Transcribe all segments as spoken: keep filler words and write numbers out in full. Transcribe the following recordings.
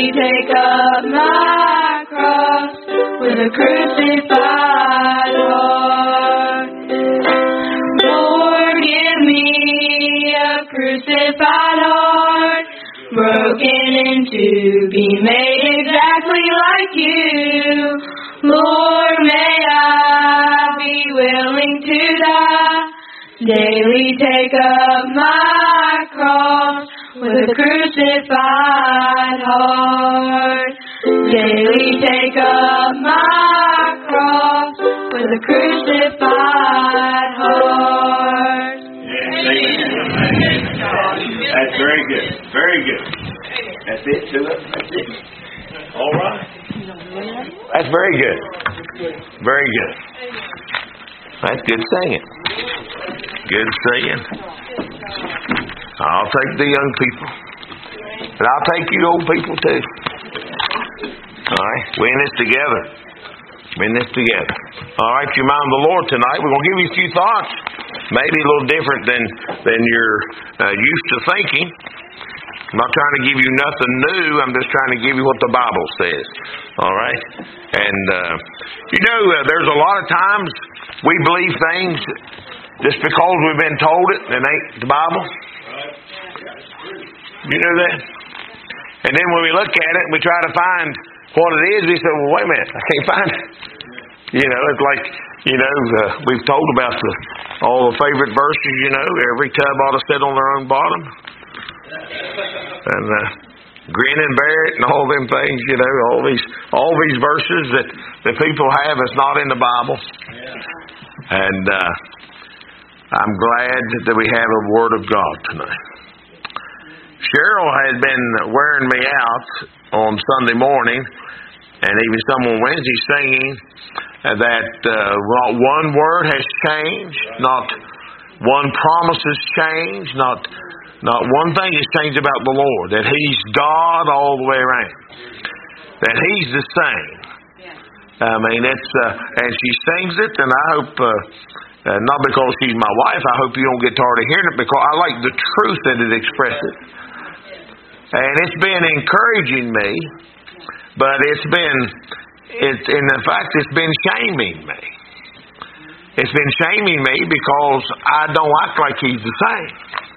daily take up my cross with a crucified heart. Lord, give me a crucified heart, broken into, be made exactly like you. Lord, may I be willing to die, daily take up my cross with a crucified heart. Daily take up my cross with a crucified heart. That's very good. Very good. That's it, Philip. That's it. All right. That's very good. Very good. That's good singing. Good singing. I'll take the young people. But I'll take you old people too. All right. We're in this together. We're in this together. All right. You mind the Lord tonight. We're going to give you a few thoughts. Maybe a little different than, than you're uh, used to thinking. I'm not trying to give you nothing new. I'm just trying to give you what the Bible says. All right? And, uh, you know, uh, there's a lot of times we believe things just because we've been told it and it ain't the Bible. You know that? And then when we look at it and we try to find what it is, we say, well, wait a minute, I can't find it. You know, it's like, you know, uh, we've told about the, all the favorite verses, you know, every tub ought to sit on their own bottom. And uh, grin and bear it and all them things, you know, all these all these verses that, that people have is not in the Bible. And uh, I'm glad that we have a Word of God tonight. Cheryl had been wearing me out on Sunday morning, and even some on Wednesday, singing that uh, not one word has changed, not one promise has changed, not not one thing has changed about the Lord, that He's God all the way around, that He's the same. I mean, it's uh, and she sings it, and I hope, uh, uh, not because she's my wife, I hope you don't get tired of hearing it, because I like the truth that it expresses. And it's been encouraging me, but it's been, it's, in fact, it's been shaming me. It's been shaming me because I don't act like He's the same.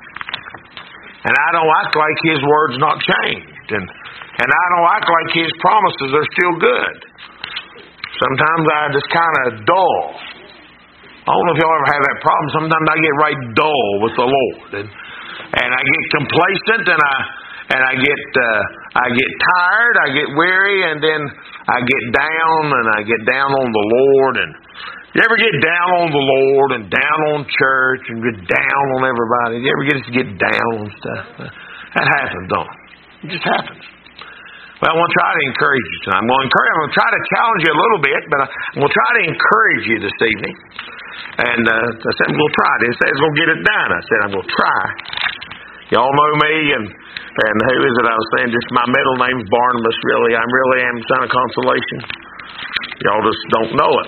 And I don't act like His Word's not changed. And, and I don't act like His promises are still good. Sometimes I just kind of dull. I don't know if y'all ever have that problem. Sometimes I get right dull with the Lord. And, and I get complacent, and I... And I get uh, I get tired, I get weary, and then I get down, and I get down on the Lord. And you ever get down on the Lord and down on church and get down on everybody? You ever get to get down on stuff? That happens, don't it? It just happens. Well, I want to try to encourage you tonight. I'm going to encourage. I'm going to try to challenge you a little bit, but I'm going to try to encourage you this evening. And uh, I said I'm going to try. I didn't say I was going to get it done. I said I'm going to try. Y'all know me, and and who is it I was saying? Just my middle name's Barnabas, really. I really am Son of Consolation. Y'all just don't know it.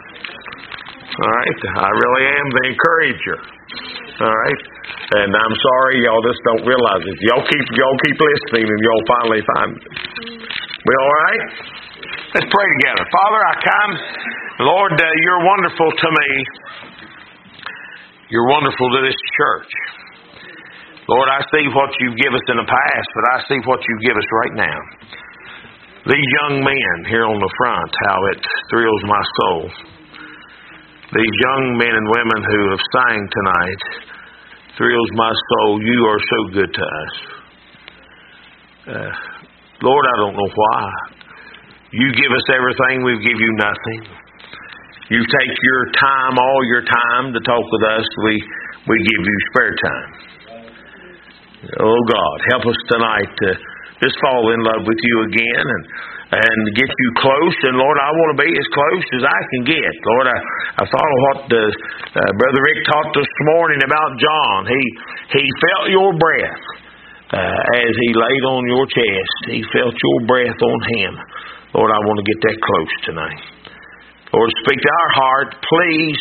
All right? I really am the encourager. All right? And I'm sorry y'all just don't realize it. Y'all keep y'all keep listening, and y'all finally find it. We all right? Let's pray together. Father, I come. Lord, uh, you're wonderful to me. You're wonderful to this church. Lord, I see what you've given us in the past, but I see what you give us right now. These young men here on the front, how it thrills my soul. These young men and women who have sang tonight, thrills my soul. You are so good to us. Uh, Lord, I don't know why. You give us everything, we give you nothing. You take your time, all your time to talk with us. We, we give you spare time. Oh God, help us tonight to just fall in love with you again and and get you close. And Lord, I want to be as close as I can get. Lord, I, I thought of what the, uh, Brother Rick taught this morning about John. He he felt your breath uh, as he laid on your chest. He felt your breath on him. Lord, I want to get that close tonight. Lord, speak to our heart. Please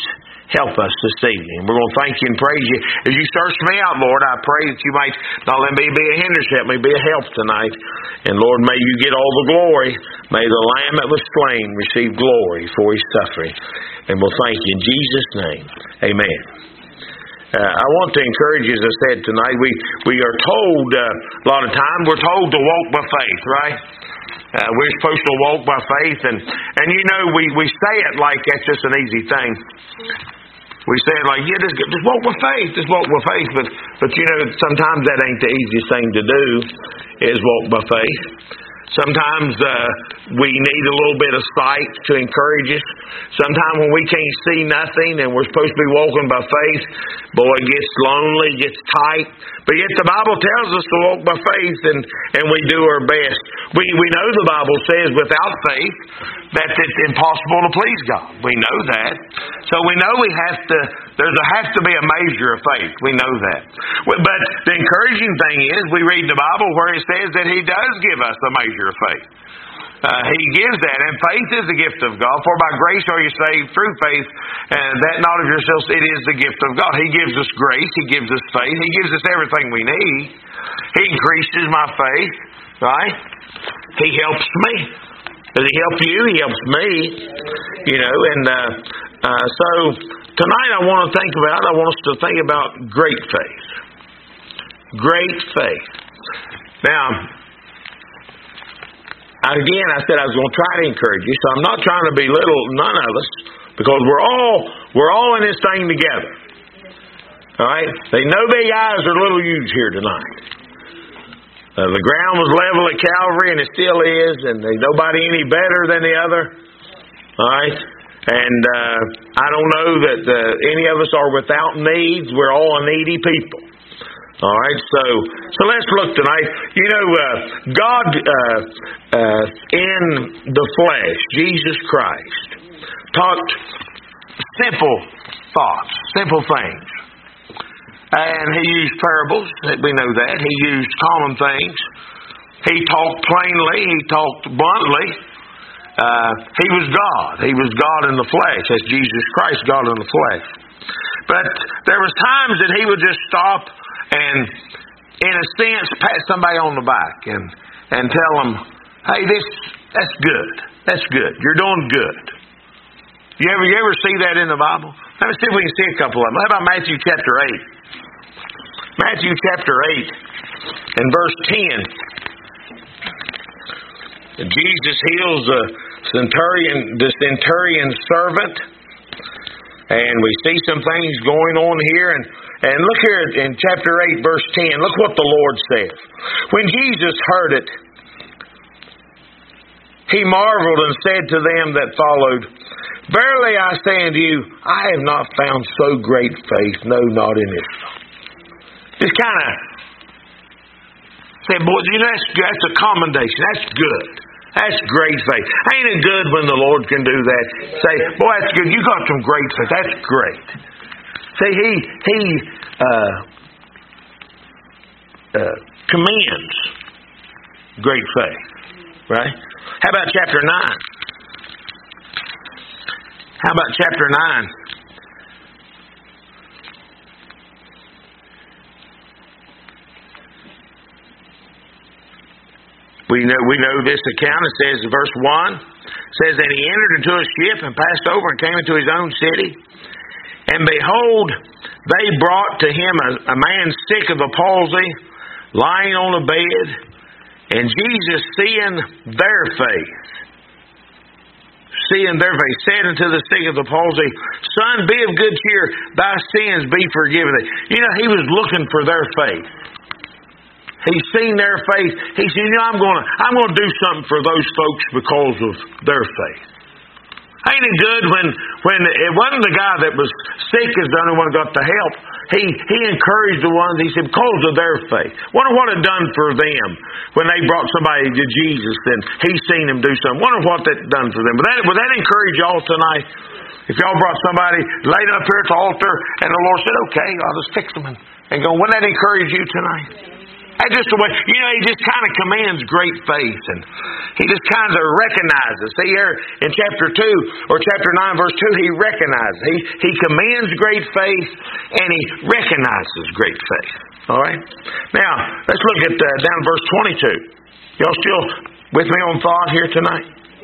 help us this evening. We're going to thank you and praise you. As you search me out, Lord, I pray that you might not let me be a hindrance, help me be a help tonight. And Lord, may you get all the glory. May the Lamb that was slain receive glory for his suffering. And we'll thank you in Jesus' name. Amen. Uh, I want to encourage you, as I said tonight, we, we are told uh, a lot of time, we're told to walk by faith, right? Uh, we're supposed to walk by faith, and, and you know, we, we say it like that's just an easy thing. We say it like, yeah, just, just walk by faith, just walk by faith, but, but you know, sometimes that ain't the easiest thing to do, is walk by faith. Sometimes uh, we need a little bit of sight to encourage us. Sometimes when we can't see nothing and we're supposed to be walking by faith, boy, it gets lonely, it gets tight. But yet the Bible tells us to walk by faith, and, and we do our best. We we know the Bible says without faith that it's impossible to please God. We know that. So we know we have to, there's a, has to be a measure of faith. We know that. But the encouraging thing is, we read the Bible where it says that He does give us a measure of faith. Uh, he gives that, and faith is the gift of God. For by grace are you saved through faith, and that not of yourselves, it is the gift of God. He gives us grace, He gives us faith, He gives us everything we need. He increases my faith, right? He helps me. Does He help you? He helps me. You know, and uh, uh, so tonight I want to think about, I want us to think about great faith. Great faith. Now, again, I said I was going to try to encourage you, so I'm not trying to belittle none of us, because we're all we're all in this thing together. All right? They know big eyes are little U's here tonight. Uh, the ground was level at Calvary, and it still is, and there's nobody any better than the other. All right? And uh, I don't know that uh, any of us are without needs. We're all a needy people. All right, so so let's look tonight. You know, uh, God uh, uh, in the flesh, Jesus Christ, taught simple thoughts, simple things. And He used parables, we know that. He used common things. He talked plainly, He talked bluntly. Uh, he was God. He was God in the flesh. That's Jesus Christ, God in the flesh. But there was times that He would just stop and, in a sense, pat somebody on the back and, and tell them, hey, this that's good. That's good. You're doing good. You ever, you ever see that in the Bible? Let me see if we can see a couple of them. How about Matthew chapter eight? Matthew chapter eight and verse ten. Jesus heals the centurion, the centurion's servant. And we see some things going on here. And, and look here in chapter eight, verse ten. Look what the Lord says. When Jesus heard it, He marveled and said to them that followed, verily I say unto you, I have not found so great faith, no, not in Israel. Just kind of said, boy, you know, that's, that's a commendation. That's good. That's great faith. Ain't it good when the Lord can do that? Say, boy, that's good. You got some great faith. That's great. See, He He uh, uh, commends great faith, right? How about chapter nine? How about chapter nine? We know we know this account. It says, verse one, says that he entered into a ship and passed over and came into his own city. And behold, they brought to him a, a man sick of a palsy, lying on a bed. And Jesus, seeing their faith, seeing their faith, said unto the sick of the palsy, Son, be of good cheer, thy sins be forgiven thee. You know, he was looking for their faith. He's seen their faith. He said, you know, I'm going to I'm going to do something for those folks because of their faith. Ain't it good when, when it wasn't the guy that was sick is the only one who got the help. He he encouraged the ones, he said, because of their faith. Wonder what it done for them when they brought somebody to Jesus and he seen them do something. Wonder what that done for them. Would that, would that encourage y'all tonight? If y'all brought somebody, laid them up here at the altar, and the Lord said, okay, I'll just fix them and, and go, wouldn't that encourage you tonight? That's just the way, you know, he just kind of commands great faith. And he just kind of recognizes. See here in chapter two or chapter nine verse two, he recognizes. He, he commands great faith and he recognizes great faith. All right? Now, let's look at uh, down verse twenty-two. Y'all still with me on thought here tonight?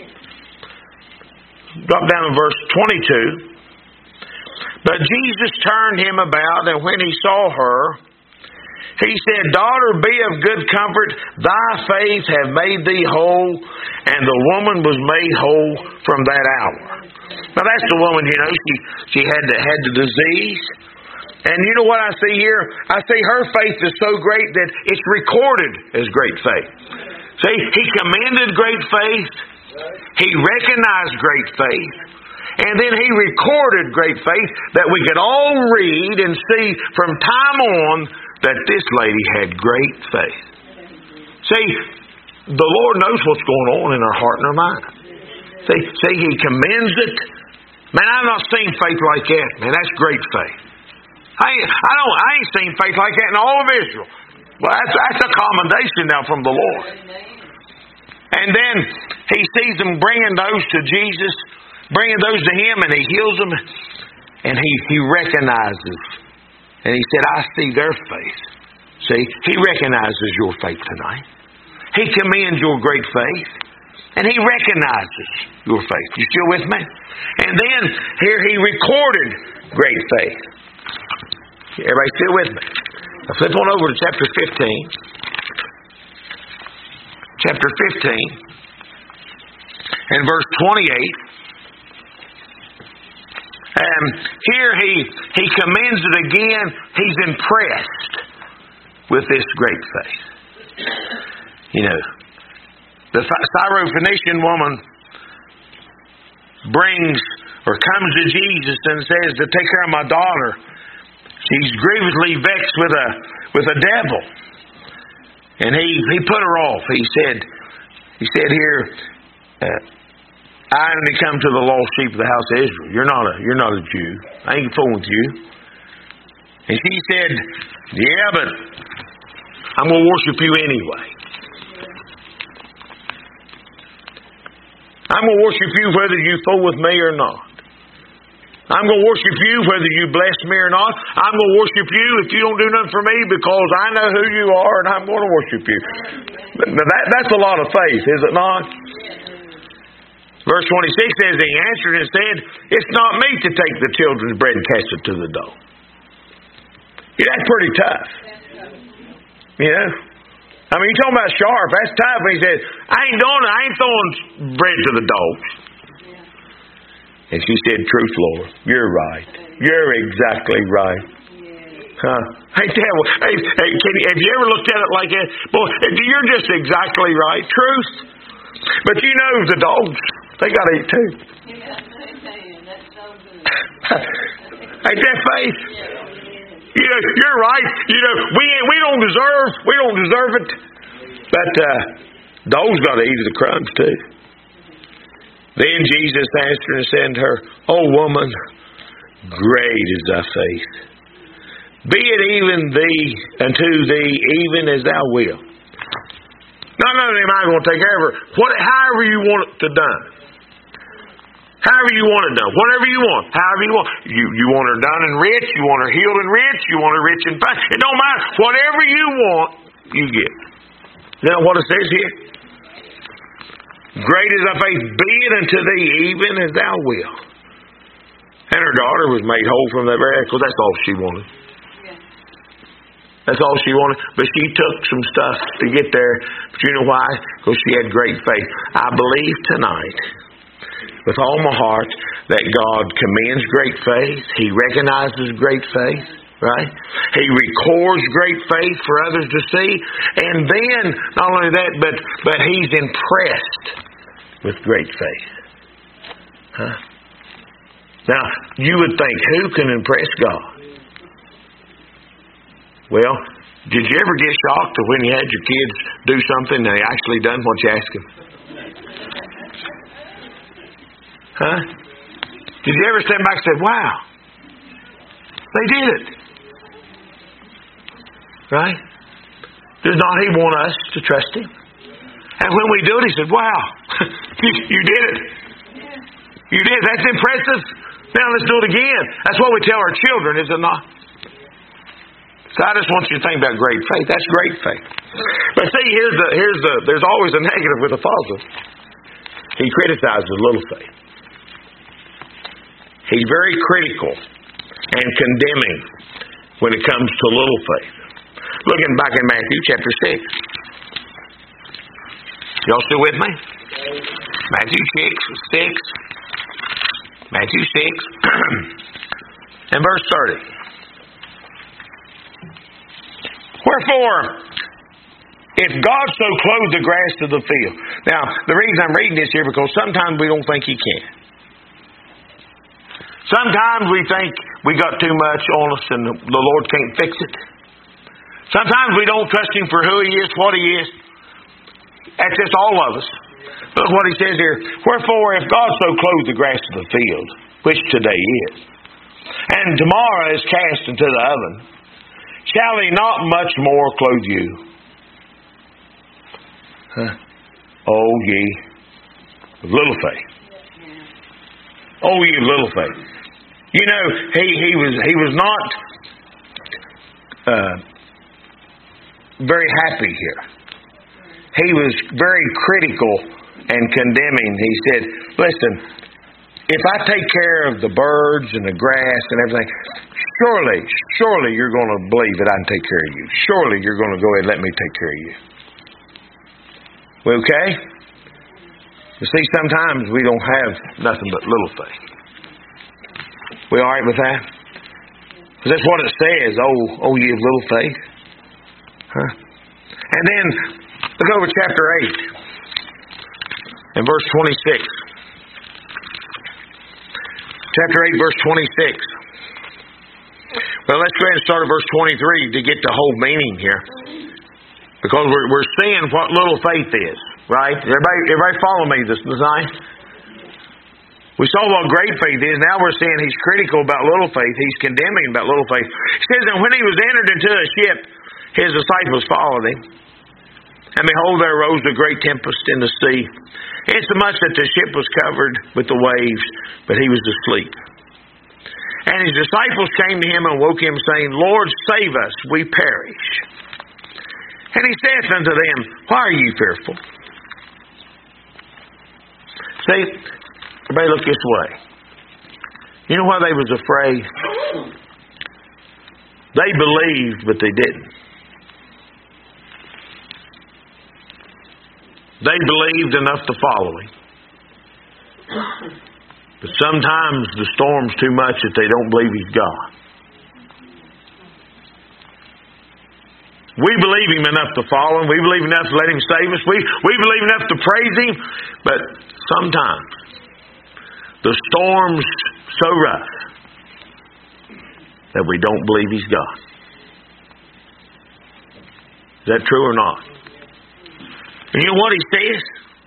Drop down to verse twenty-two. But Jesus turned him about, and when he saw her, he said, Daughter, be of good comfort. Thy faith hath made thee whole. And the woman was made whole from that hour. Now that's the woman, you know, she, she had, the, had the disease. And you know what I see here? I see her faith is so great that it's recorded as great faith. See, he commanded great faith. He recognized great faith. And then he recorded great faith that we could all read and see from time on that this lady had great faith. See, the Lord knows what's going on in her heart and her mind. See, see, he commends it. Man, I've not seen faith like that. Man, that's great faith. I ain't, I don't. I ain't seen faith like that in all of Israel. Well, that's, that's a commendation now from the Lord. And then he sees them bringing those to Jesus, bringing those to him, and he heals them. And he, he recognizes. And he said, I see their faith. See, he recognizes your faith tonight. He commends your great faith. And he recognizes your faith. You still with me? And then here he recorded great faith. Everybody still with me? Now flip on over to chapter fifteen. Chapter fifteen. And verse twenty-eight. And here he, he commends it again. He's impressed with this great faith. You know, the Syrophoenician woman brings or comes to Jesus and says to take care of my daughter. She's grievously vexed with a with a devil. And he, he put her off. He said, he said here, uh, I only come to the lost sheep of the house of Israel. You're not a you're not a Jew. I ain't fooling with you. And she said, yeah, but I'm going to worship you anyway. I'm going to worship you whether you fool with me or not. I'm going to worship you whether you bless me or not. I'm going to worship you if you don't do nothing for me because I know who you are and I'm going to worship you. Now that, that's a lot of faith, is it not? Verse twenty-six says, he answered and said, it's not me to take the children's bread and cast it to the dog. Yeah, that's pretty tough. You know? I mean, you're talking about sharp. That's tough. He said, I ain't doing it. I ain't throwing bread to the dogs. And she said, truth, Lord. You're right. You're exactly right. Huh? Ain't that, hey, hey, can you, have you ever looked at it like that? Boy, you're just exactly right. Truth. But you know the dogs, they got to eat too. Ain't that faith? You know, you're right. You know, we we don't deserve we don't deserve it. But uh, dogs got to eat the crumbs too. Then Jesus answered and said to her, O woman, great is thy faith. Be it even thee unto thee even as thou wilt. Not only am I going to take care of her, what, however you want it to done. However you want it done. Whatever you want. However you want. You, you want her done and rich. You want her healed and rich. You want her rich and fine. It don't matter. Whatever you want, you get. Now what it says here? Great is thy faith. Be it unto thee even as thou wilt. And her daughter was made whole from that very because that's all she wanted. That's all she wanted. But she took some stuff to get there. But you know why? Because she had great faith. I believe tonight, with all my heart, that God commands great faith. He recognizes great faith. Right? He records great faith for others to see. And then, not only that, but, but He's impressed with great faith. Huh? Now, you would think, who can impress God? Well, did you ever get shocked when you had your kids do something and they actually done what you asked them? Huh? Did you ever stand back and say, wow, they did it? Right? Does not He want us to trust Him? And when we do it, He said, wow, you, you did it. You did. That's impressive. Now let's do it again. That's what we tell our children, is it not? So I just want you to think about great faith. That's great faith. But see, here's the, here's the, there's always a negative with a positive. He criticizes little faith. He's very critical and condemning when it comes to little faith. Looking back in Matthew chapter six. Y'all still with me? Matthew six. Matthew six. And verse thirty. Wherefore, if God so clothe the grass of the field. Now, the reason I'm reading this here, because sometimes we don't think He can. Sometimes we think we got too much on us and the Lord can't fix it. Sometimes we don't trust Him for who He is, what He is. That's just all of us. Look what He says here. Wherefore, if God so clothe the grass of the field, which today is, and tomorrow is cast into the oven, shall He not much more clothe you? Huh? Oh, ye of little faith. Oh, ye of little faith. You know, he, he was he was not uh, very happy here. He was very critical and condemning. He said, listen, if I take care of the birds and the grass and everything, surely, surely you're going to believe that I can take care of you. Surely you're going to go ahead and let me take care of you. We okay? You see, sometimes we don't have nothing but little faith. We all right with that? Because that's what it says. Oh, oh, ye of little faith. Huh? And then look over chapter eight and verse twenty-six. Chapter eight, verse twenty-six. Well, let's go ahead and start at verse twenty-three to get the whole meaning here. Because we're, we're seeing what little faith is. Right? Everybody, everybody follow me this design? We saw what great faith is. Now we're seeing He's critical about little faith. He's condemning about little faith. He says, and when He was entered into a ship, His disciples followed Him. And behold, there arose a great tempest in the sea, insomuch that the ship was covered with the waves, but He was asleep. And His disciples came to Him and woke Him, saying, Lord, save us, we perish. And He saith unto them, why are ye fearful? See, everybody look this way. You know why they was afraid? They believed, but they didn't. They believed enough to follow Him. But sometimes the storm's too much that they don't believe He's God. We believe Him enough to follow Him. We believe enough to let Him save us. We, we believe enough to praise Him. But sometimes the storm's so rough that we don't believe He's God. Is that true or not? And you know what He says?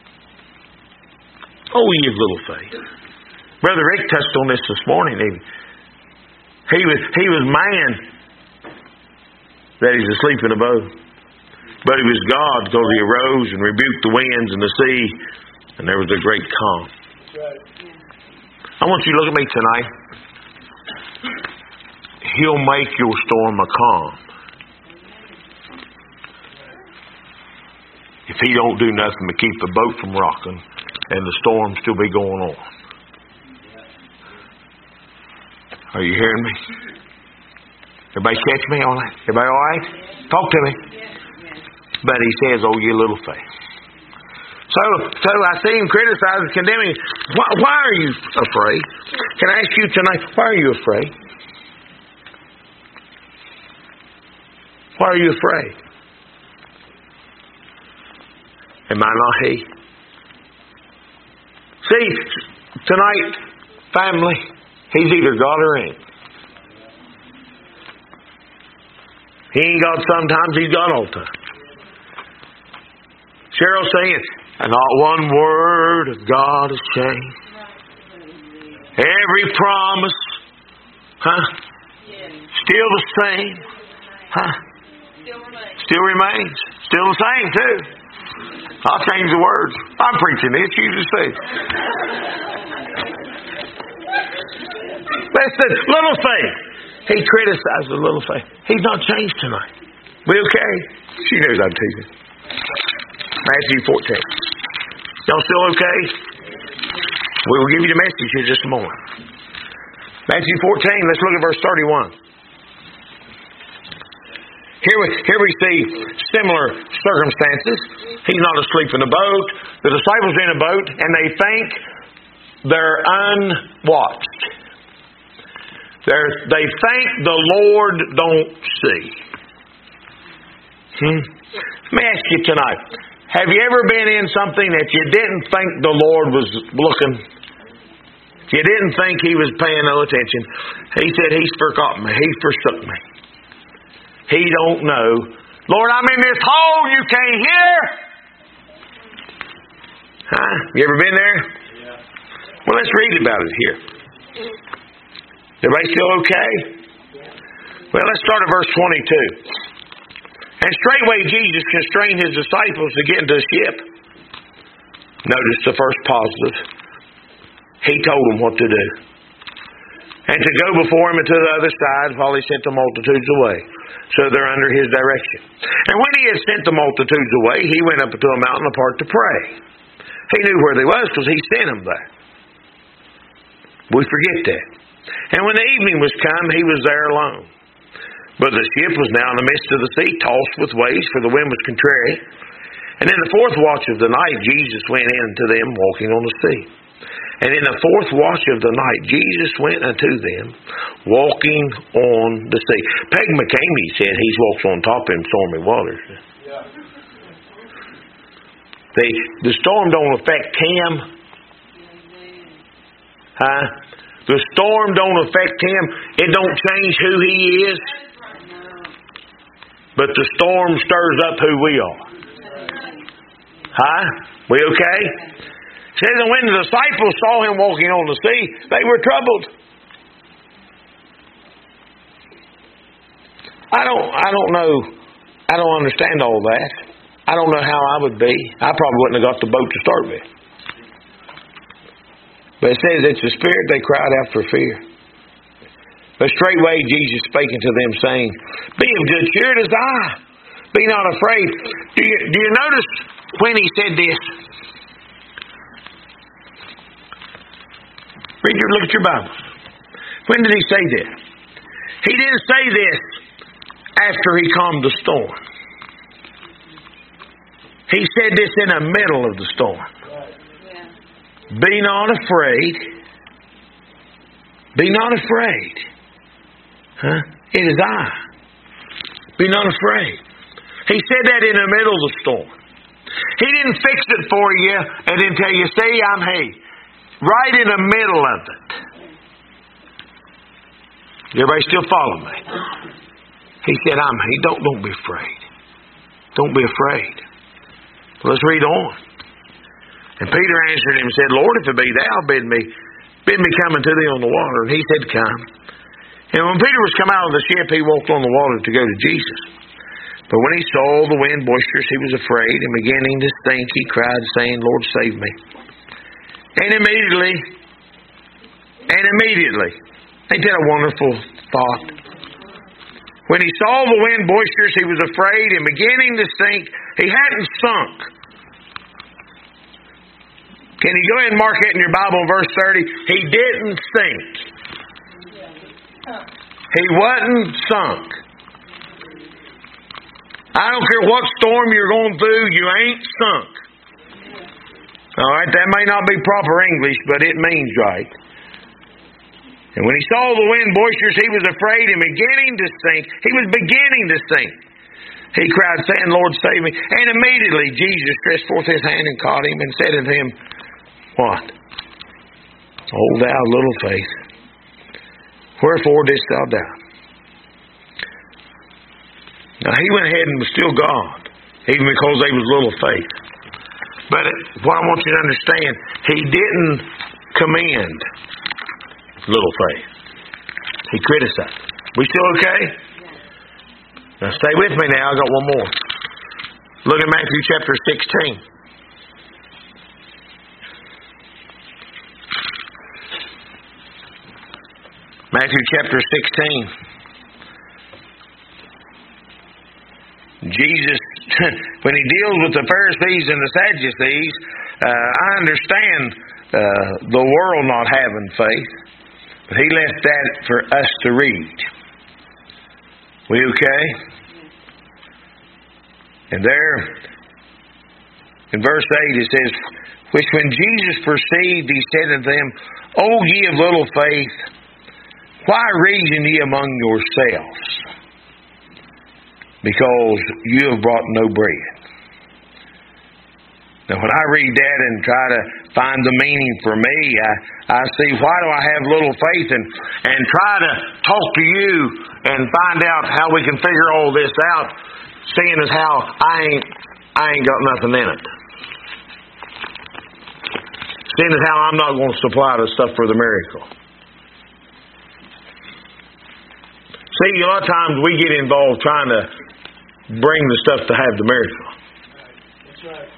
Oh, ye of little faith. Brother Rick touched on this this morning. He, he was he was man that He's asleep in a boat. But He was God because He arose and rebuked the winds and the sea, and there was a great calm. I want you to look at me tonight. He'll make your storm a calm. If He don't do nothing to keep the boat from rocking and the storm still be going on. Are you hearing me? Everybody catch me all right? Everybody all right? Talk to me. But He says, oh, you little faith. So, so I see Him criticizing, condemning. Why, why are you afraid? Can I ask you tonight, why are you afraid? Why are you afraid? Am I not He? See, tonight, family, He's either God or ain't. He ain't God sometimes, He's God all the time. Cheryl saying, and not one word of God has changed. Every promise, huh? Still the same, huh? Still remains. Still remains. Still the same, too. I'll change the words. I'm preaching this. You just see. That's the little thing. He criticized the little thing. He's not changed tonight. We okay? She knows I'm teasing. Matthew fourteen. Y'all still okay? We will give you the message here just a moment. Matthew fourteen, let's look at verse thirty-one. Here we, here we see similar circumstances. He's not asleep in a boat. The disciples are in a boat, and they think they're unwatched. They're, they think the Lord don't see. Hmm? Let me ask you tonight. Have you ever been in something that you didn't think the Lord was looking? You didn't think He was paying no attention. He said, He's forgotten me. He forsook me. He don't know. Lord, I'm in this hole you can't hear. Huh? You ever been there? Yeah. Well, let's read about it here. Everybody still okay? Well, let's start at verse twenty-two. And straightway Jesus constrained His disciples to get into the ship. Notice the first positive. He told them what to do. And to go before Him into the other side while He sent the multitudes away. So they're under His direction. And when He had sent the multitudes away, He went up into a mountain apart to pray. He knew where they was because He sent them there. We forget that. And when the evening was come, He was there alone. But the ship was now in the midst of the sea, tossed with waves, for the wind was contrary. And in the fourth watch of the night, Jesus went in to them, walking on the sea. And in the fourth watch of the night, Jesus went unto them, walking on the sea. Peg McCamey said He walks on top of them stormy waters. Yeah. The, the storm don't affect Him. Huh? The storm don't affect Him. It don't change who He is. But the storm stirs up who we are. Huh? We okay? It says, and when the disciples saw Him walking on the sea, they were troubled. I don't I don't know. I don't understand all that. I don't know how I would be. I probably wouldn't have got the boat to start with. But it says it's the spirit they cried out for fear. But straightway Jesus spake unto them, saying, Be of good cheer, it is I. Be not afraid. Do you, do you notice when He said this? Read your, look at your Bibles. When did He say this? He didn't say this after He calmed the storm. He said this in the middle of the storm. Be not afraid. Be not afraid. Huh? It is I. Be not afraid. He said that in the middle of the storm. He didn't fix it for you and then tell you, see, I'm He. Right in the middle of it. Everybody still follow me? He said, I'm He. Don't, don't be afraid. Don't be afraid. Well, let's read on. And Peter answered Him and said, Lord, if it be Thou, bid me, bid me come unto Thee on the water. And He said, Come. And when Peter was come out of the ship, he walked on the water to go to Jesus. But when he saw the wind boisterous, he was afraid, and beginning to think, he cried, saying, Lord, save me. And immediately, and immediately, ain't that a wonderful thought? When he saw the wind boisterous, he was afraid, and beginning to sink, he hadn't sunk. Can you go ahead and mark it in your Bible in verse thirty? He didn't sink. He wasn't sunk. I don't care what storm you're going through, you ain't sunk. All right, that may not be proper English, but it means right. And when he saw the wind boisterous, he was afraid and beginning to sink. He was beginning to sink. He cried, saying, Lord, save me. And immediately Jesus stretched forth His hand and caught him and said unto him, What? O thou little faith, wherefore didst thou doubt? Now he went ahead and was still God, even because they was little faith. But what I want you to understand, He didn't commend little faith. He criticized. We still okay? Now stay with me now. I got one more. Look at Matthew chapter sixteen. Matthew chapter sixteen. Jesus, when He deals with the Pharisees and the Sadducees, uh, I understand uh, the world not having faith, but He left that for us to read. We okay? And there, in verse eight, it says, which when Jesus perceived, He said unto them, O ye of little faith, why reason ye among yourselves? Because you have brought no bread. Now when I read that and try to find the meaning for me, I, I see why do I have little faith, and, and try to talk to you and find out how we can figure all this out, seeing as how I ain't I ain't got nothing in it. Seeing as how I'm not going to supply the stuff for the miracle. See, a lot of times we get involved trying to bring the stuff to have the miracle. That's right.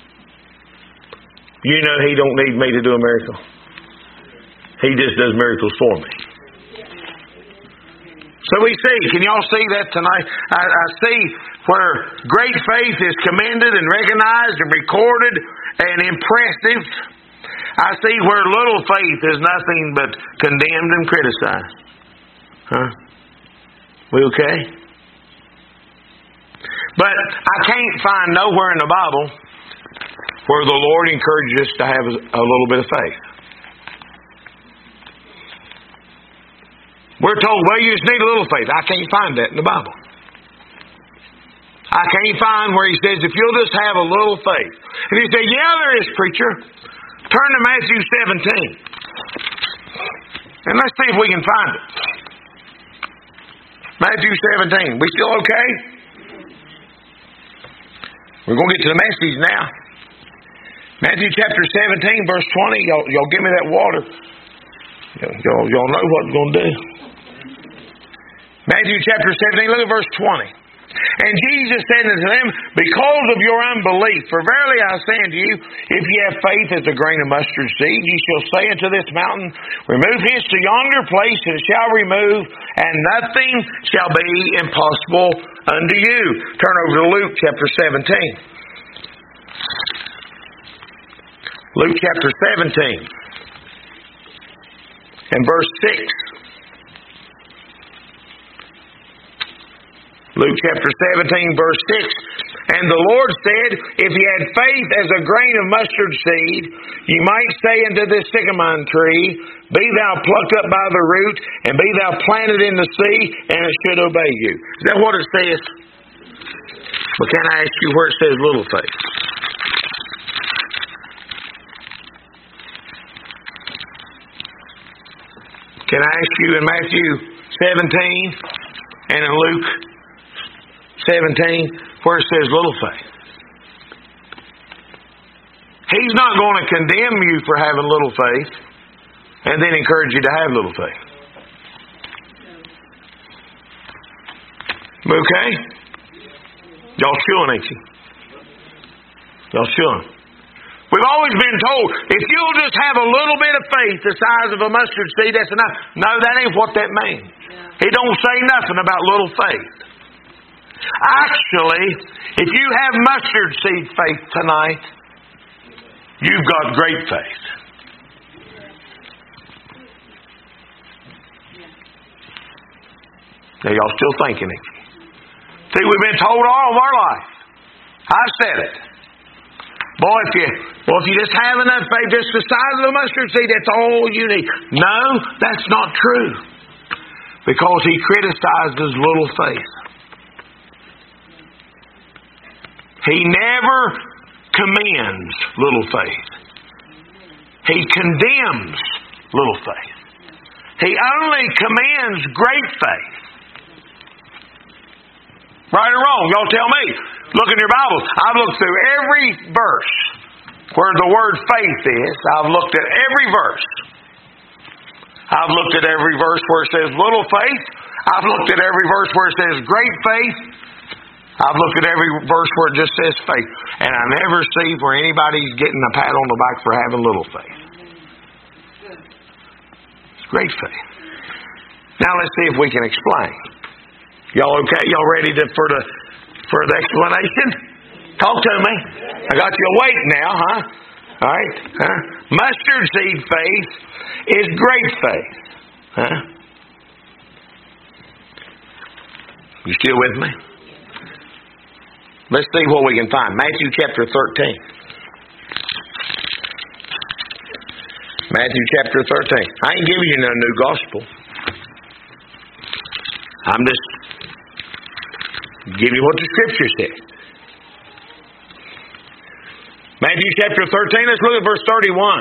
You know He don't need me to do a miracle. He just does miracles for me. So we see, can y'all see that tonight? I, I see where great faith is commended and recognized and recorded and impressive. I see where little faith is nothing but condemned and criticized. Huh? We okay? But I can't find nowhere in the Bible where the Lord encourages us to have a little bit of faith. We're told, well, you just need a little faith. I can't find that in the Bible. I can't find where He says, if you'll just have a little faith. And you say, yeah, there is, preacher. Turn to Matthew seventeen. And let's see if we can find it. Matthew seventeen. We still okay? We're going to get to the message now. Matthew chapter seventeen, verse twenty. Y'all, y'all give me that water. Y'all, y'all know what we're going to do. Matthew chapter seventeen, look at verse twenty. And Jesus said unto them, because of your unbelief, for verily I say unto you, if ye have faith as a grain of mustard seed, ye shall say unto this mountain, remove hence to yonder place, and it shall remove, and nothing shall be impossible unto you. Turn over to Luke chapter seventeen. Luke chapter seventeen and verse six. Luke chapter seventeen, verse six. And the Lord said, if ye had faith as a grain of mustard seed, ye might say unto this sycamore tree, be thou plucked up by the root, and be thou planted in the sea, and it should obey you. Is that what it says? But can I ask you where it says little faith? Can I ask you in Matthew seventeen and in Luke seventeen where it says little faith? He's not going to condemn you for having little faith and then encourage you to have little faith. Okay? Y'all chewing, ain't you? Y'all chewing. We've always been told, if you'll just have a little bit of faith the size of a mustard seed, that's enough. No, that ain't what that means. It don't say nothing about little faith. Actually, if you have mustard seed faith tonight, you've got great faith. Now y'all still thinking it. See, we've been told all of our life. I said it. Boy, if you well, if you just have enough faith, just the size of a mustard seed, that's all you need. No, that's not true. Because He criticizes little faith. He never commends little faith. He condemns little faith. He only commends great faith. Right or wrong? Y'all tell me. Look in your Bibles. I've looked through every verse where the word faith is. I've looked at every verse. I've looked at every verse where it says little faith. I've looked at every verse where it says great faith. I've looked at every verse where it just says faith. And I never see where anybody's getting a pat on the back for having little faith. It's great faith. Now let's see if we can explain. Y'all okay? Y'all ready to, for the for the explanation? Talk to me. I got you awake now, huh? All right. Huh? Mustard seed faith is great faith. Huh? You still with me? Let's see what we can find. Matthew chapter thirteen. Matthew chapter thirteen. I ain't giving you no new gospel. I'm just giving you what the Scripture says. Matthew chapter thirteen, let's look at verse thirty-one.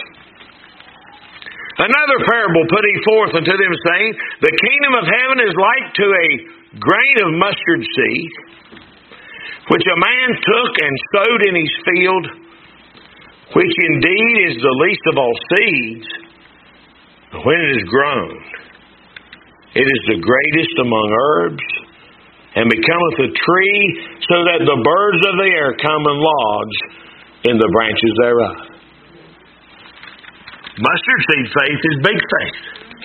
Another parable put he forth unto them, saying, the kingdom of heaven is like to a grain of mustard seed, which a man took and sowed in his field, which indeed is the least of all seeds, but when it is grown, it is the greatest among herbs, and becometh a tree, so that the birds of the air come and lodge in the branches thereof. Mustard seed faith is big faith.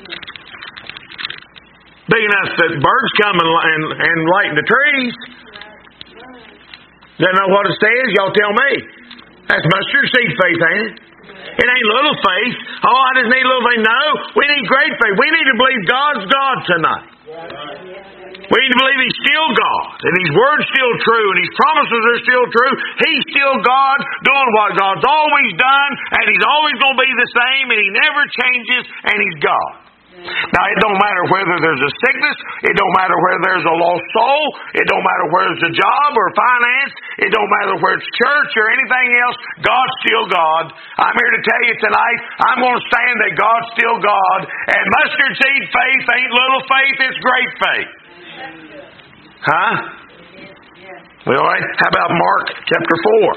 Big enough that birds come and, and, and lighten the trees. Don't know what it says? Y'all tell me. That's mustard seed faith, ain't it? It ain't little faith. Oh, I just need a little faith. No, we need great faith. We need to believe God's God tonight. We need to believe He's still God, and His Word's still true, and His promises are still true. He's still God, doing what God's always done, and He's always going to be the same, and He never changes, and He's God. Now, it don't matter whether there's a sickness, it don't matter whether there's a lost soul, it don't matter whether it's a job or finance, it don't matter whether it's church or anything else, God's still God. I'm here to tell you tonight, I'm going to stand that God's still God, and mustard seed faith ain't little faith, it's great faith. Huh? Well, all right. How about Mark chapter four?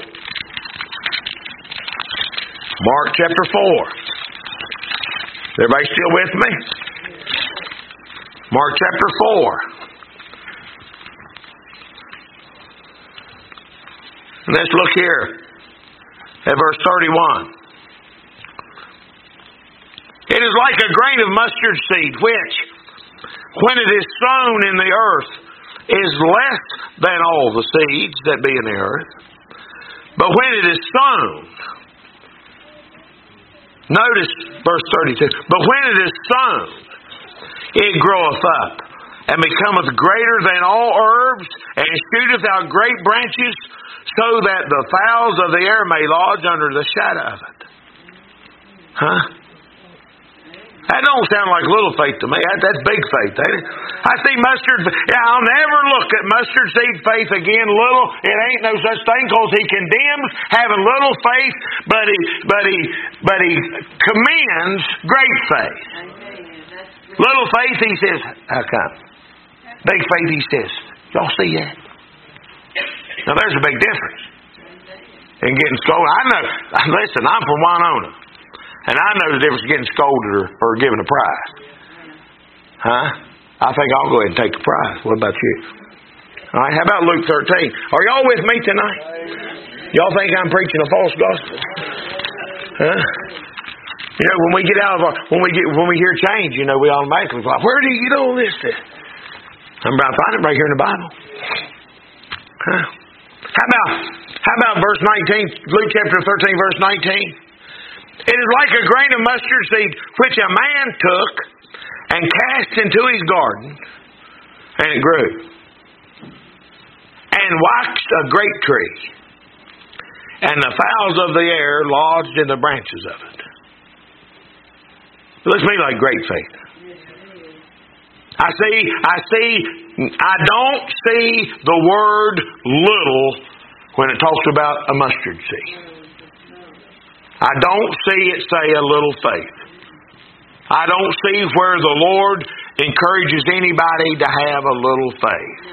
Mark chapter four. Everybody still with me? Mark chapter four. Let's look here at verse thirty-one. It is like a grain of mustard seed, which, when it is sown in the earth, is less than all the seeds that be in the earth. But when it is sown, notice verse thirty-two, but when it is sown, it groweth up, and becometh greater than all herbs, and shooteth out great branches, so that the fowls of the air may lodge under the shadow of it. Huh? That don't sound like little faith to me. That, that's big faith, ain't it? I see mustard. Yeah, I'll never look at mustard seed faith again. Little, it ain't no such thing, because he condemns having little faith, but he, but he, but he commends great faith. Little faith, he says, how come? Big faith, he says, y'all see that? Now there's a big difference in getting scolded. I know. Listen, I'm from Winona. And I know the difference between getting scolded or, or giving a prize. Huh? I think I'll go ahead and take the prize. What about you? All right, how about Luke thirteen? Are y'all with me tonight? Y'all think I'm preaching a false gospel? Huh? You know, when we get out of our, when we get, when we hear change, you know, we automatically go, where do you get all this to? I'm about to find it right here in the Bible. Huh? How about, how about verse nineteen, Luke chapter thirteen, verse nineteen? It is like a grain of mustard seed, which a man took and cast into his garden, and it grew, and waxed a great tree, and the fowls of the air lodged in the branches of it. It looks to me like great faith. I see, I see, I don't see the word little when it talks about a mustard seed. I don't see it say a little faith. I don't see where the Lord encourages anybody to have a little faith.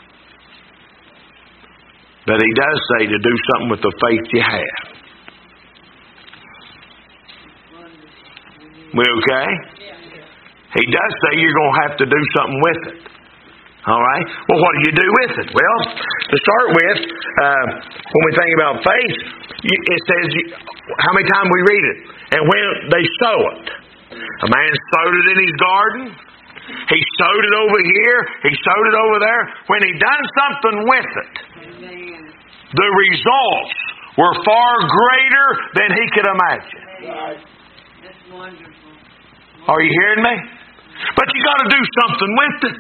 But He does say to do something with the faith you have. We okay? He does say you're going to have to do something with it. All right? Well, what do you do with it? Well, to start with, uh, when we think about faith, it says, how many times we read it? And when they sow it. A man sowed it in his garden. He sowed it over here. He sowed it over there. When he done something with it, the results were far greater than he could imagine. That's wonderful. Are you hearing me? But you got to do something with it.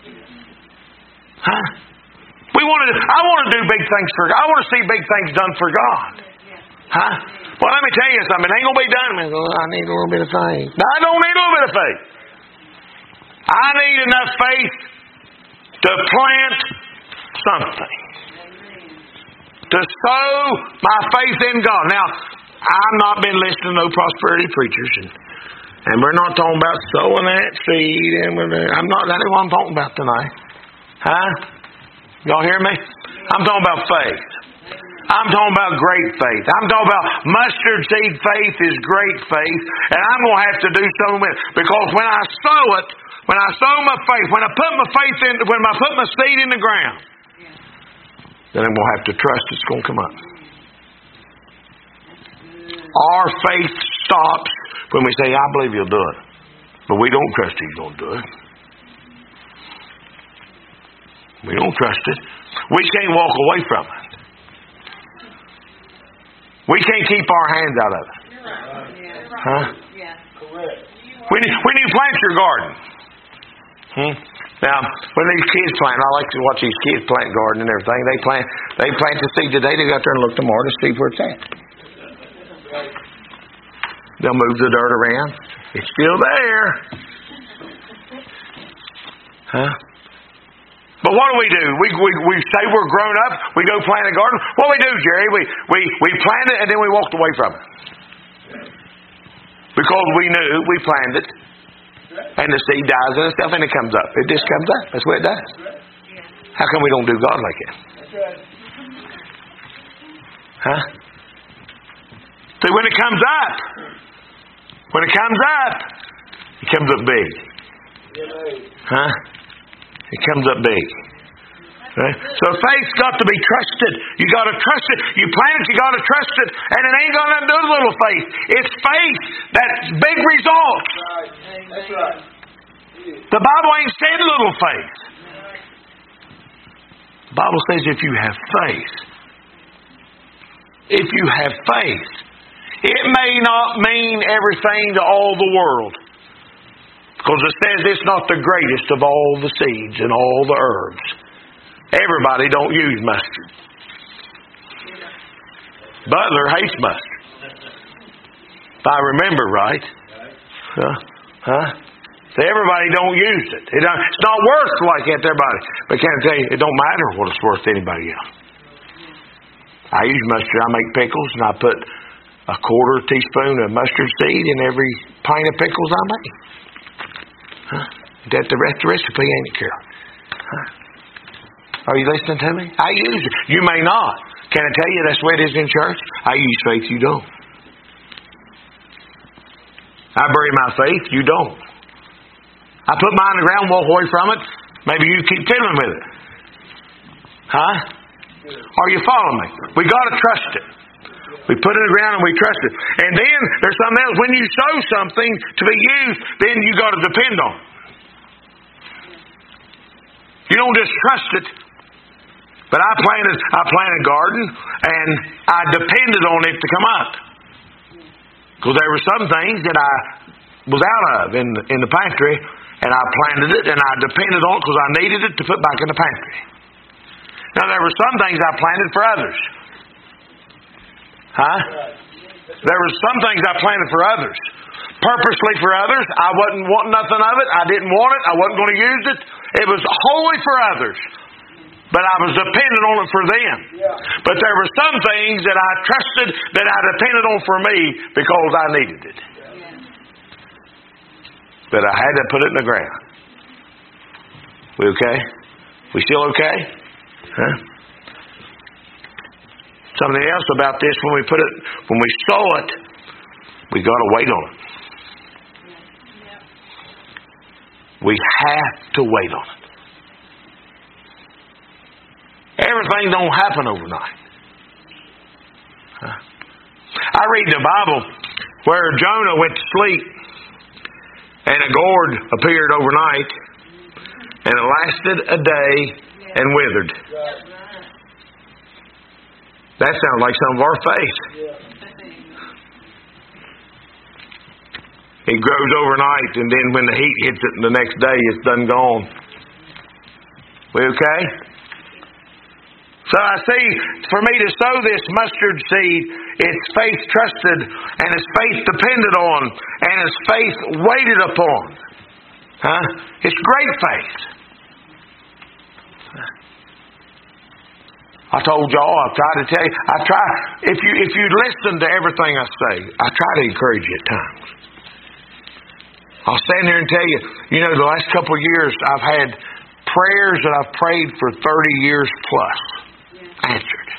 Huh? We want to. I want to do big things for God. I want to see big things done for God. Huh? Well, let me tell you something. It ain't gonna be done. I need a little bit of faith. No, I don't need a little bit of faith. I need enough faith to plant something. To sow my faith in God. Now, I've not been listening to no prosperity preachers, and, and we're not talking about sowing that seed. And I'm not. That ain't what I'm talking about tonight. Huh? Y'all hear me? I'm talking about faith. I'm talking about great faith. I'm talking about mustard seed faith is great faith, and I'm going to have to do something with it. Because when I sow it, when I sow my faith, when I put my faith in, when I put my seed in the ground, then I'm going to have to trust it's going to come up. Our faith stops when we say, I believe you'll do it. But we don't trust he's going to do it. We don't trust it. We can't walk away from it. We can't keep our hands out of it. Huh? We need, we need to plant your garden. Hmm? Now, when these kids plant, I like to watch these kids plant garden and everything. They plant, they plant the seed today. They go out there and look tomorrow to see where it's at. They'll move the dirt around. It's still there. Huh? But what do we do? We, we we say we're grown up. We go plant a garden. What do we do, Jerry? We we we plant it and then we walked away from it because we knew we planted it, and the seed dies and stuff, and it comes up. It just comes up. That's what it does. How come we don't do God like that? Huh? See, when it comes up, when it comes up, it comes up big. Huh? It comes up big. Right? So faith's got to be trusted. You got to trust it. You plant it, you got to trust it. And it ain't got nothing to do with little faith. It's faith that's big results. That's right. The Bible ain't said little faith. The Bible says if you have faith, if you have faith, it may not mean everything to all the world. Because it says it's not the greatest of all the seeds and all the herbs. Everybody don't use mustard. Butler hates mustard. If I remember right. Huh? Huh? So everybody don't use it. it don't, it's not worth like that to everybody. But can I tell you, it don't matter what it's worth to anybody else. I use mustard. I make pickles, and I put a quarter teaspoon of mustard seed in every pint of pickles I make. Huh? That's the rest of the recipe, ain't it, Carol? Huh? Are you listening to me? I use it. You may not. Can I tell you that's the way it is in church? I use faith, you don't. I bury my faith, you don't. I put mine in the ground, walk away from it. Maybe you keep fiddling with it. Huh? Are you following me? We got to trust it. We put it in the ground and we trust it. And then there's something else. When you sow something to be used, then you got to depend on it. You don't just trust it. But I planted, I planted a garden and I depended on it to come up. Because there were some things that I was out of in in the pantry, and I planted it and I depended on it because I needed it to put back in the pantry. Now there were some things I planted for others. Huh? There were some things I planted for others. Purposely for others. I wasn't wanting nothing of it. I didn't want it. I wasn't going to use it. It was wholly for others. But I was dependent on it for them. But there were some things that I trusted that I depended on for me because I needed it. But I had to put it in the ground. We okay? We still okay? Huh? Something else about this, when we put it, when we sow it, we got to wait on it. We have to wait on it. Everything don't happen overnight. Huh? I read in the Bible where Jonah went to sleep and a gourd appeared overnight and it lasted a day and withered. That sounds like some of our faith. It grows overnight and then when the heat hits it the next day it's done gone. We okay? So I see, for me to sow this mustard seed, it's faith trusted, and it's faith depended on, and it's faith waited upon. Huh? It's great faith. I told y'all, I try to tell you, I try, if you if you listen to everything I say, I try to encourage you at times. I'll stand here and tell you, you know, the last couple of years I've had prayers that I've prayed for thirty years plus. Answered.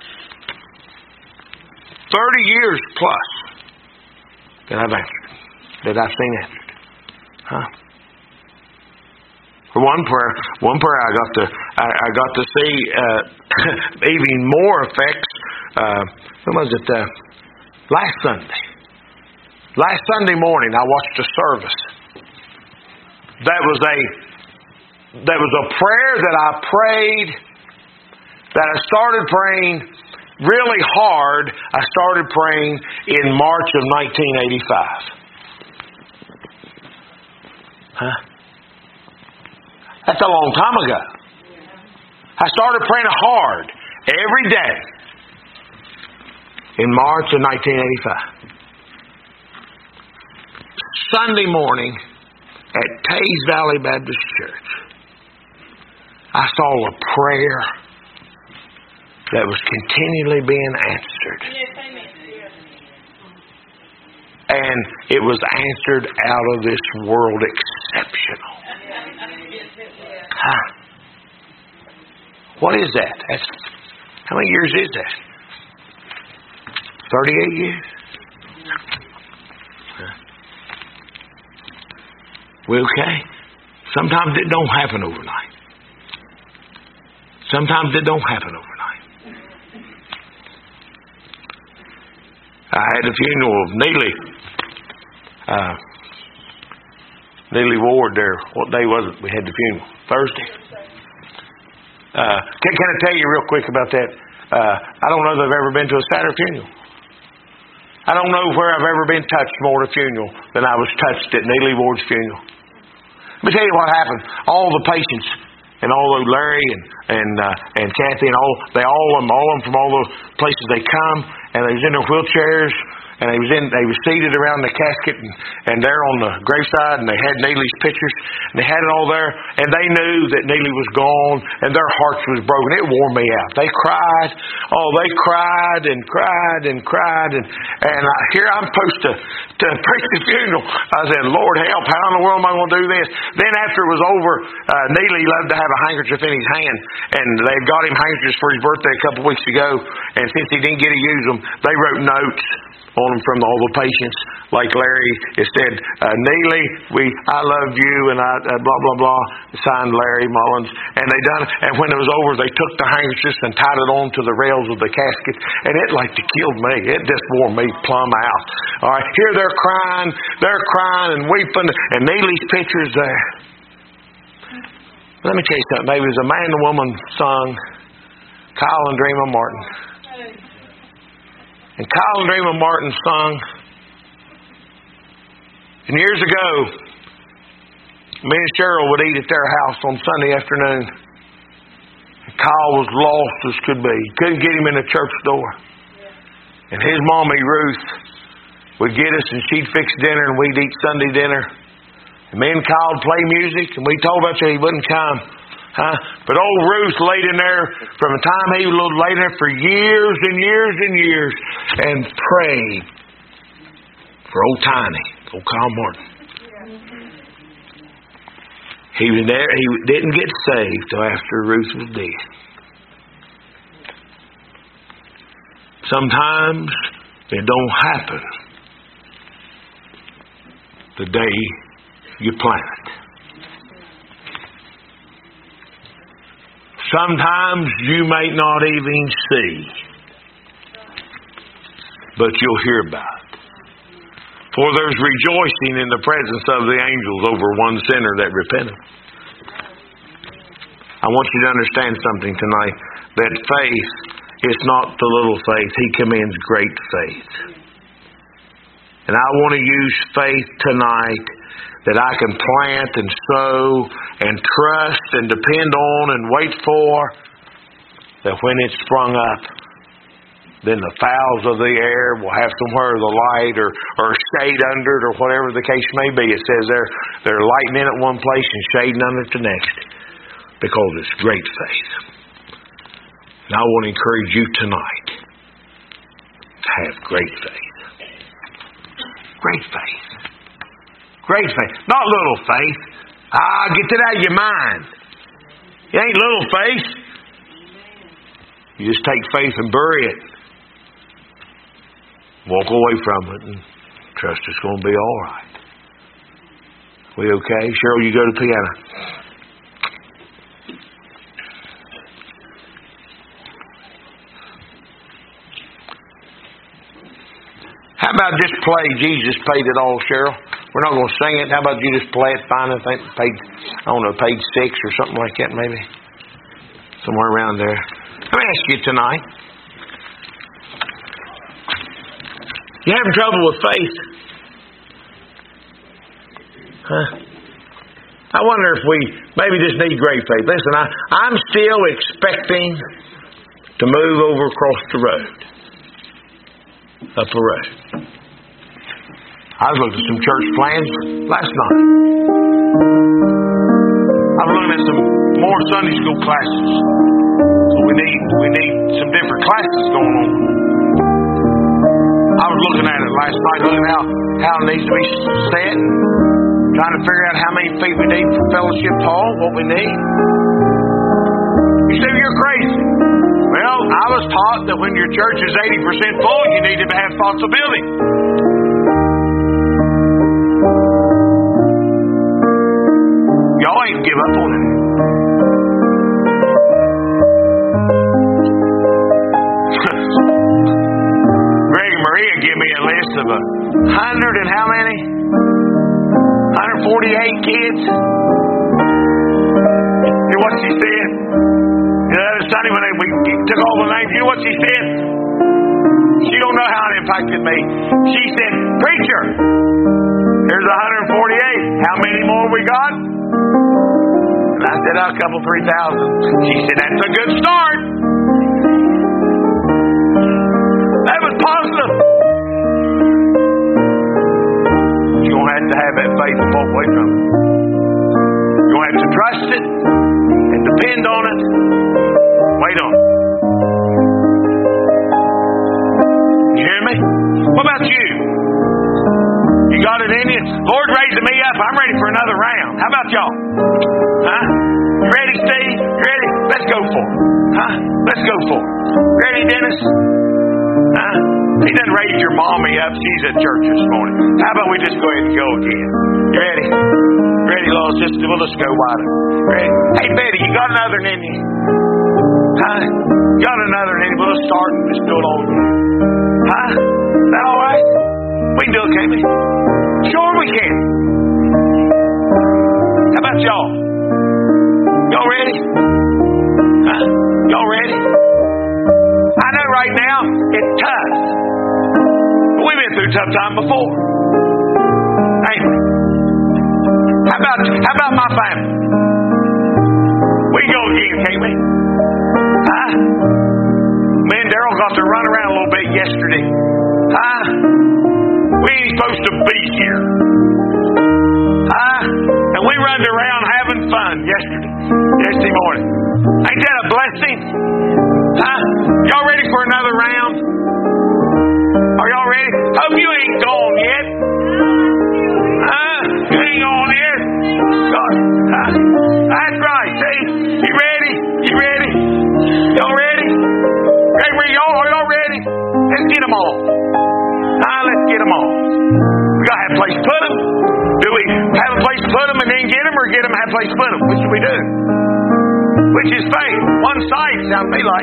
Thirty years plus that I've answered, that I've seen answered. Huh? For one prayer, one prayer I got to, I, I got to see uh, even more effects. Uh, when was it? Uh, last Sunday. Last Sunday morning, I watched a service. That was a, that was a prayer that I prayed. That I started praying really hard. I started praying in March of nineteen eighty-five. Huh? That's a long time ago. I started praying hard every day in March of nineteen eighty-five. Sunday morning at Tays Valley Baptist Church, I saw a prayer that was continually being answered. And it was answered out of this world exceptional. Huh? What is that? That's, how many years is that? thirty-eight years? Huh? We okay? Sometimes it don't happen overnight. Sometimes it don't happen overnight. I had a funeral of Neely. Uh, Neely Ward there. What day was it we had the funeral? Thursday? Uh, can, can I tell you real quick about that? Uh, I don't know that I've ever been to a sadder funeral. I don't know where I've ever been touched more at a funeral than I was touched at Neely Ward's funeral. Let me tell you what happened. All the patients and all those Larry and and uh, and Kathy and all they all of them all of them from all those places they come and they was in their wheelchairs and they was in they was seated around the casket and, and there on the graveside and they had Neely's pictures and they had it all there and they knew that Neely was gone and their hearts was broken. It wore me out. They cried. Oh, they cried and cried and cried and and I, here I'm supposed to to preach the funeral. I said, Lord help! How in the world am I going to do this? Then after it was over, uh, Neely loved to have a handkerchief in his hand and they got him handkerchiefs for his birthday a couple of weeks ago and since he didn't get to use them, they wrote notes on them from all the patients, like Larry. It said, uh, Neely, we, I love you, and I, uh, blah, blah, blah, signed Larry Mullins. And they done, and when it was over, they took the handkerchiefs and tied it on to the rails of the casket, and it like to killed me. It just wore me plumb out. All right, here they're crying, they're crying and weeping, and Neely's picture's there. Let me tell you something, baby. It was a man and woman sung, Kyle and Dreama Martin. And Kyle and Dreama Martin sung. And years ago, me and Cheryl would eat at their house on Sunday afternoon. And Kyle was lost as could be. Couldn't get him in the church door. And his mommy, Ruth, would get us and she'd fix dinner and we'd eat Sunday dinner. And me and Kyle would play music and we told him he wouldn't come. Huh? But old Ruth laid in there from the time he was laid in there for years and years and years and prayed for old Tiny, old Kyle Martin. He was there. He didn't get saved till after Ruth was dead. Sometimes it don't happen the day you plan it. Sometimes you may not even see, but you'll hear about it. For there's rejoicing in the presence of the angels over one sinner that repenteth. I want you to understand something tonight, that faith is not the little faith. He commends great faith. And I want to use faith tonight that I can plant and sow and trust and depend on and wait for, that when it's sprung up, then the fowls of the air will have somewhere the light or, or shade under it, or whatever the case may be. It says they're, they're lighting in at one place and shading under it the next, because it's great faith. And I want to encourage you tonight to have great faith. Great faith. Great faith. Not little faith. Ah, get that out of your mind. It ain't little faith. You just take faith and bury it. Walk away from it and trust it's going to be all right. We okay? Cheryl, you go to the piano. How about just play Jesus Paid It All, Cheryl? We're not going to sing it. How about you just play it? Find it. I think page, I don't know, page six or something like that, maybe. Somewhere around there. Let me ask you tonight. You having trouble with faith? Huh? I wonder if we maybe just need great faith. Listen, I, I'm still expecting to move over across the road. Up a road. I was looking at some church plans last night. I was looking at some more Sunday school classes. So we need we need some different classes going on. I was looking at it last night, looking at how, how it needs to be set, and trying to figure out how many feet we need for fellowship hall, what we need. You say you're crazy. Well, I was taught that when your church is eighty percent full, you need to have thoughts of building. Y'all ain't give up on it. Greg and Maria give me a list of a hundred and how many? one hundred forty-eight kids. Hear what she said? You know, that was Sunday when they, we took all the names. You know what she said? She don't know how it impacted me. She said, "Preacher, here's one hundred forty-eight. How many more we got?" And I said, oh, a couple, three thousand. She said, "That's a good start." That was positive. You're going to have to have that faith and walk away from it. You're going to have to trust it and depend on it. Wait on it. You hear me? What about you? You got it in you? Lord raising me up. I'm ready for another round. How about y'all? Huh? You ready, Steve? You ready? Let's go for it. Huh? Let's go for it. Ready, Dennis? Huh? He done raised your mommy up. She's at church this morning. How about we just go ahead and go again? You ready? Ready, Lois? Just, well, let's go wider. Ready? Hey, Betty, you got another in you? Huh? You got another in you? Well, let's start and just do it all again. Huh? Is that all right? We can do it, can't we? Sure we can. How about y'all? Y'all ready? Huh? Y'all ready? I know right now it's tough. But we've been through a tough time before. Ain't we? How about, how about my family? We can go again, can't we? Huh? Me and Daryl got to run around a little bit yesterday. Huh? We ain't supposed to be here. Huh? And we run around having fun yesterday. Yesterday morning. Ain't that a blessing? Huh? Y'all ready for another round? Are y'all ready? Hope you ain't gone yet. Huh? You ain't gone yet? God. Huh? That's right. See? You ready? You ready? Y'all ready? Ready? Y'all, are y'all ready? Let's get them all. Huh? Let's get them all. We got to have a place to put them. Do we have a place to put them and then get them, or get them and have a place to put them? Which do we do? Which is faith? One sight, sounds to me like.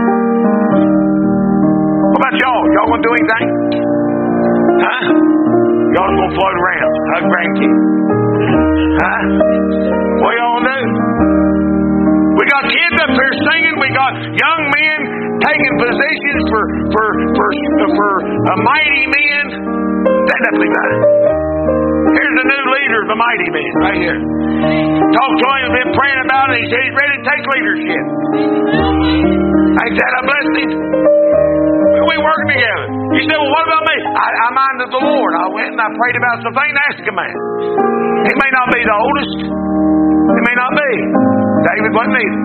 What about y'all? Y'all gonna do anything? Huh? Y'all gonna float around, hug grandkids? Huh? What y'all gonna do? We got kids up here singing. We got young men taking positions for for for for uh, mighty men. Stand up, Levi. Here's the new leader of the mighty men, right here. Talked to him, been praying about it. He said he's ready to take leadership. Ain't that a blessing? We work together. You said, well, what about me? I, I minded the Lord. I went and I prayed about something and asked a man. He may not be the oldest. He may not be. David wasn't either.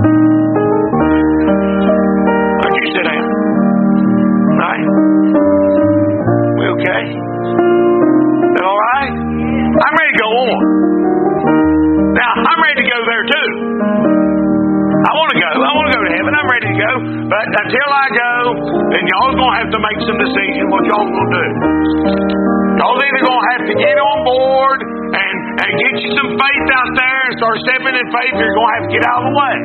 Why don't you sit down? Right? We okay? Is that all right? I'm ready to go on. Now, I'm ready to go there too. I want to go. I want to go to heaven. I'm ready to go. But until I go, then y'all's going to have to make some decisions what y'all going to do. Y'all either going to have to get on board and, and get you some faith out there and start stepping in faith, or you're going to have to get out of the way.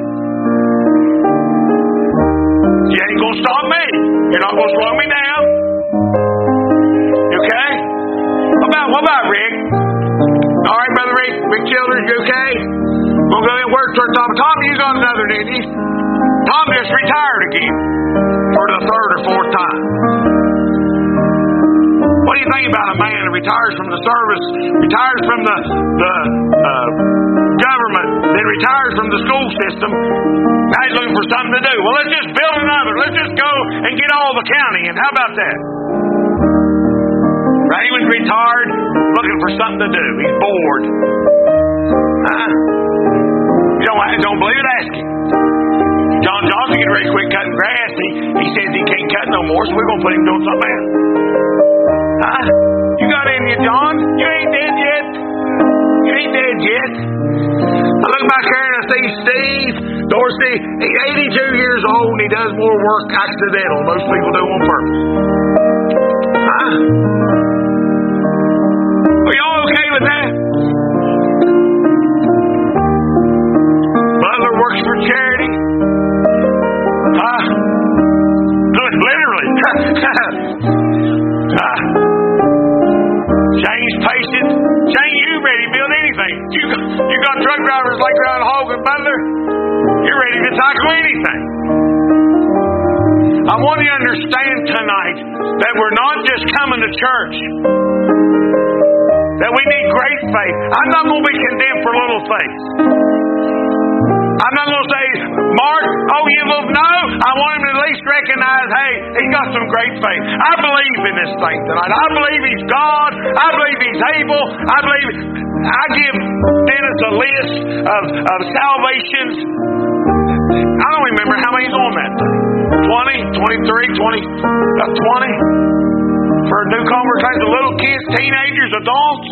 You ain't going to stop me. You're not going to slow me down. You okay? What about, what about Rick? All right, Brother Rick. Rick Childers, you okay? We'll go in and work toward Tom. Tom, you got another, didn't you? Tom just retired again for the third or fourth time. What do you think about a man that retires from the service, retires from the, the uh, government, then retires from the school system? Now he's looking for something to do. Well, let's just build another. Let's just go and get all the county in. How about that? Raymond's retired, looking for something to do. He's bored. Huh? You don't, don't believe it? Ask him. John Johnson getting ready to quit cutting grass. He, he says he can't cut no more, so we're going to put him doing something else. Huh? You got in you, John? You ain't dead yet. You ain't dead yet. I look back here and I see Steve Dorsey. He's eighty-two years old and he does more work accidental than most people do on purpose. Huh? Are y'all okay with that? Butler works for charity. Huh? Literally. Huh? Shane's patient. Shane, you ready to build anything. You got, you got truck drivers like Ron Hogan, Butler. You're ready to tackle anything. I want you to understand tonight that we're not just coming to church. That we need great faith. I'm not going to be condemned for little faith. I'm not going to say, Mark, oh, you will know. I want him to at least recognize, hey, he's got some great faith. I believe in this thing tonight. I believe he's God. I believe he's able. I believe. I give Dennis a list of, of salvations. I don't remember how many's on that thing. twenty, twenty-three, twenty, about twenty. For newcomer class of little kids, teenagers, adults.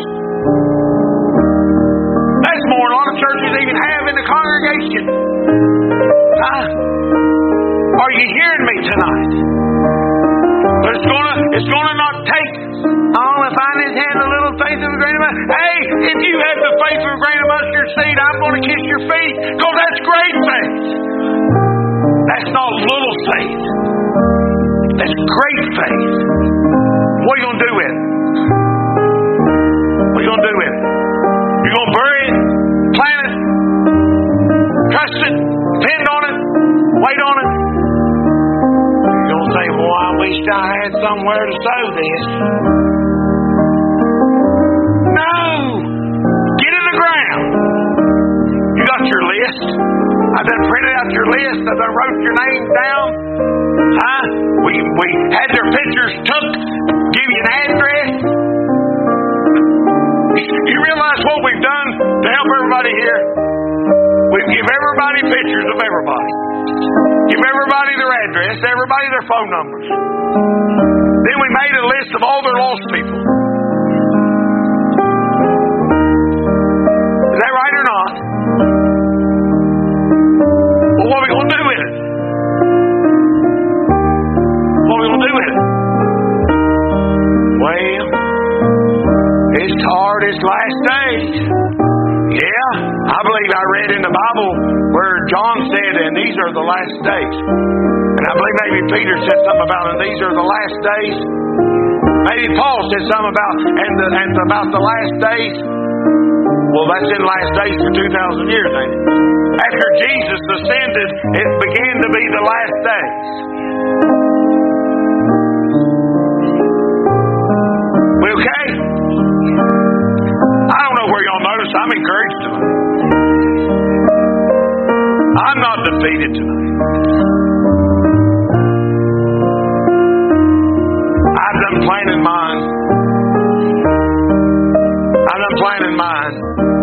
That's more than a lot of churches even have in the congregation. Huh? Are you hearing me tonight? But it's gonna it's gonna not take oh, if I just had a little faith of a grain of mustard. Hey, if you have the faith of a grain of mustard seed, I'm gonna kiss your feet, because that's great faith. That's not little faith. That's great faith. What are you gonna do with it? What are you gonna do with it? You're going to bury it, plant it, trust it, depend on it, wait on it. You're going to say, well, I wish I had somewhere to sow this. No! Get in the ground. You got your list. I done printed out your list. I done wrote your name down. Huh? We, we had their pictures took, give you an address. You realize what we've done to help everybody here? We give everybody pictures of everybody. Give everybody their address, everybody their phone numbers. Then we made a list of all their lost people. Is that right or not? Well, what are we going to do with it? What are we going to do with it? Well, it's hard, it's last days. Yeah, I believe I read in the Bible where John last days. And I believe maybe Peter said something about, and these are the last days. Maybe Paul said something about, and, the, and about the last days. Well, that's in last days for two thousand years, ain't it? After Jesus ascended, it began to be the last days. We okay? I don't know where y'all notice. I'm encouraged tonight. I'm not defeated tonight. I've done planning mine. I've done planning mine.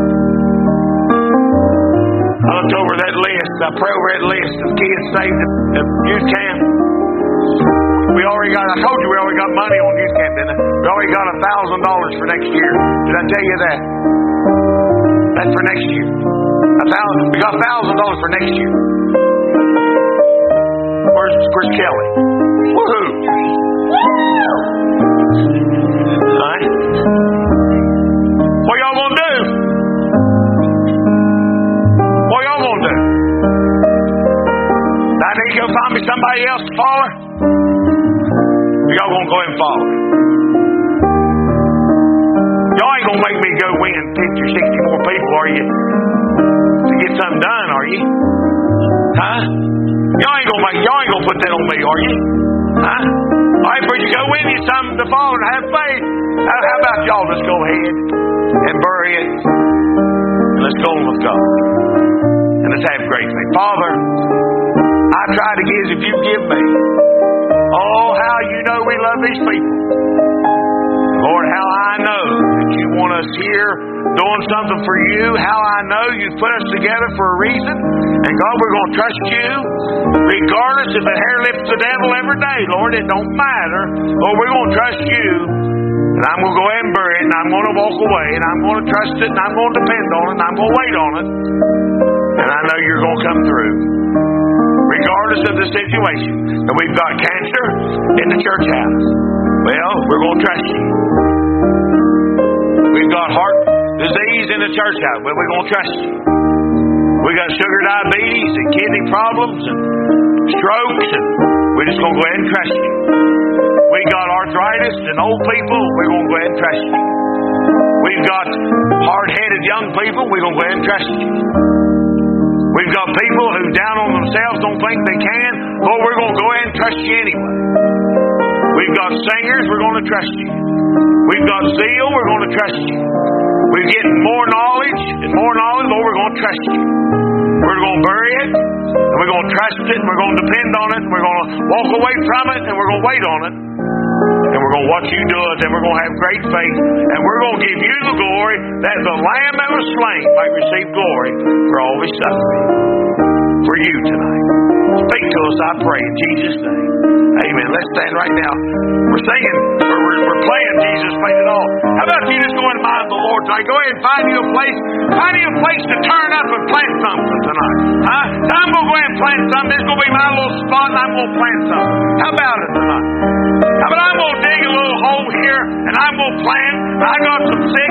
I looked over that list. I pray over that list of kids saved at, at youth camp. We already got, I told you we already got money on youth camp, didn't I? We already got a thousand dollars for next year. Did I tell you that? That's for next year. A thousand. We got a thousand dollars for next year. Where's Where's Kelly? Woohoo! Alright. What y'all gonna do? What y'all gonna do? I need to go find me somebody else to follow? Y'all gonna go ahead and follow? Y'all ain't gonna make me go win fifty or sixty more people, are you? To get something done, are you? Huh? Y'all ain't gonna make, y'all ain't gonna put that on me, are you? Huh? Alright, preacher, go win you something to follow and have faith. How, how about y'all just go ahead and bury it? And let's go with God. And let's have great faith. Father, I try to give as if you give me. Oh, how you know we love these people. Lord, how I know that you want us here doing something for you. How I know you put us together for a reason. And God, we're going to trust you regardless if the hair lifts the devil every day. Lord, it don't matter. Lord, we're going to trust you. And I'm going to go ahead and bury it. And I'm going to walk away. And I'm going to trust it. And I'm going to depend on it. And I'm going to wait on it. And I know you're going to come through. Regardless of the situation. And we've got cancer in the church house. Well, we're going to trust you. We've got heart disease in the church house. Well, we're going to trust you. We got sugar diabetes and kidney problems and strokes, and we're just going to go ahead and trust you. We got arthritis and old people. We're going to go ahead and trust you. We've got hard-headed young people. We're going to go ahead and trust you. We've got people who down on themselves don't think they can. Lord, we're going to go ahead and trust you anyway. We've got singers, we're going to trust you. We've got zeal, we're going to trust you. We're getting more knowledge and more knowledge, Lord, we're going to trust you. We're going to bury it, and we're going to trust it, and we're going to depend on it, and we're going to walk away from it, and we're going to wait on it. And we're going to watch you do it, and we're going to have great faith, and we're going to give you the glory that the Lamb that was slain might receive glory for all his suffering. For you tonight. Speak to us, I pray, in Jesus' name. Amen. Let's stand right now. We're singing, or we're, we're playing Jesus Paid It All. How about you just go and mind the Lord tonight? Go ahead and find you a place. Find you a place to turn up and plant something tonight. Huh? So I'm going to go ahead and plant something. This is going to be my little spot, and I'm going to plant something. How about it tonight? How about I'm going to dig a little hole here, and I'm going to plant. I got some sick